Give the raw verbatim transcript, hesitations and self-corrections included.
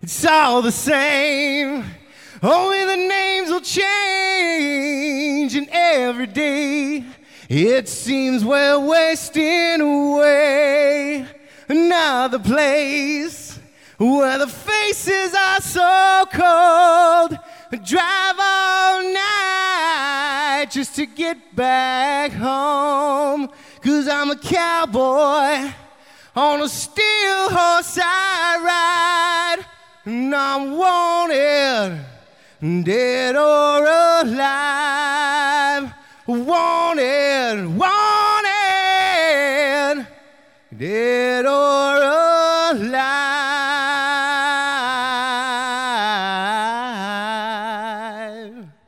It's all the same, only the names will change, and every day it seems we're wasting away. Another place where the faces are so cold. I drive all night just to get back home, 'cause I'm a cowboy on a steel horse I ride, and I'm wanted, dead or alive. Wanted, wanted, dead or